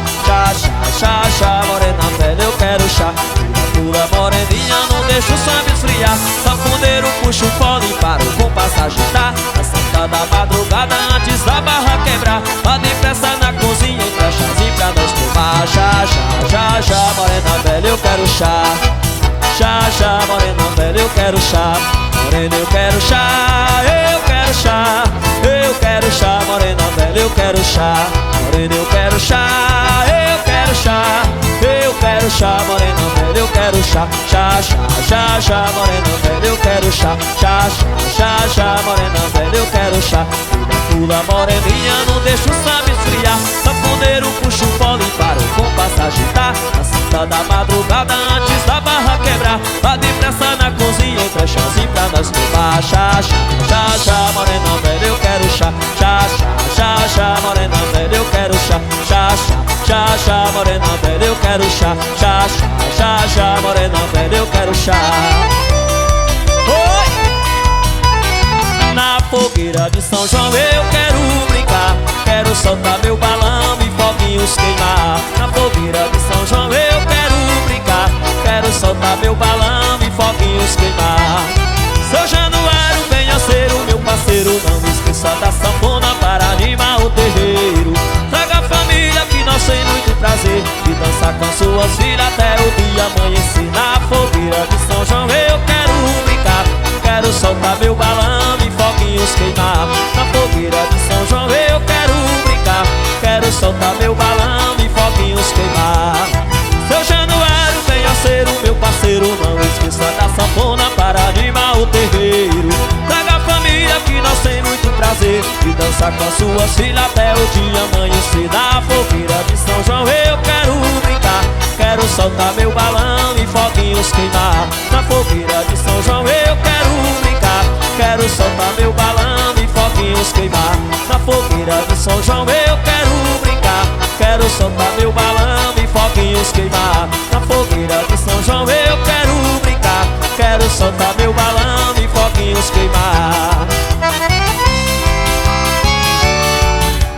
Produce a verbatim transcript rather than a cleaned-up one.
chá, chá, chá, chá. Morena velha, eu quero chá. Pula moreninha, não deixa o samba esfriar. Sanfoneiro puxa o fole para o compasso agitar. Na santa da madrugada, antes da barra quebrar. Vá depressa na cozinha e traz chazinho pra nós tomar. Chá, chá, chá, chá. Morena velha, eu quero chá. Chá, chá, morena velha, eu quero chá. Morena, eu quero chá, eu quero chá. Eu quero chá, morena velha, eu quero chá. Morena, eu quero chá, eu quero chá. Eu quero chá, morena velha, eu quero chá. Chá, chá, chá, chá, morena velha, eu quero chá. Chá, chá, chá, chá, morena velha, eu quero chá. Pula moreninha, não deixa o samba esfriar. Sanfoneiro puxa o fole para o compasso agitar. Na santa da madrugada, antes da barra quebrar. Vá depressa na cozinha e traz chazinho pra nós tomar. Chá, chá, chá, chá, morena velha, eu quero chá. Chá, chá, chá, chá, morena velha, eu quero chá. Chá, chá, chá, chá, morena velha, eu quero chá. Chá, chá, chá, chá, morena velha, eu quero chá. Oi! Na fogueira de São João eu quero brincar. Quero soltar meu balão e foguinhos queimar. Na fogueira de São João eu quero brincar. Quero soltar meu balão e foguinhos queimar. Seu Januário, venha ser o meu parceiro. Não esqueça da sanfona para animar o terreiro. Traga a família que nós tem muito prazer e dançar com suas filhas até o dia amanhecer. Na fogueira de São João eu quero brincar. Quero soltar meu balão e foguinhos queimar. Na fogueira de São João eu quero brincar. Quero soltar meu balão e foguinhos queimar. Seu Januário, venha ser o meu parceiro. Não esqueça da sanfona para animar o terreiro. Traga a família que nós tem muito prazer e dançar com as suas filhas até o dia amanhecer. Na fogueira de São João eu quero brincar. Quero soltar meu balão e foguinhos queimar. Na fogueira de São João eu quero brincar. Quero soltar meu balão e foguinhos queimar. Na fogueira de São João eu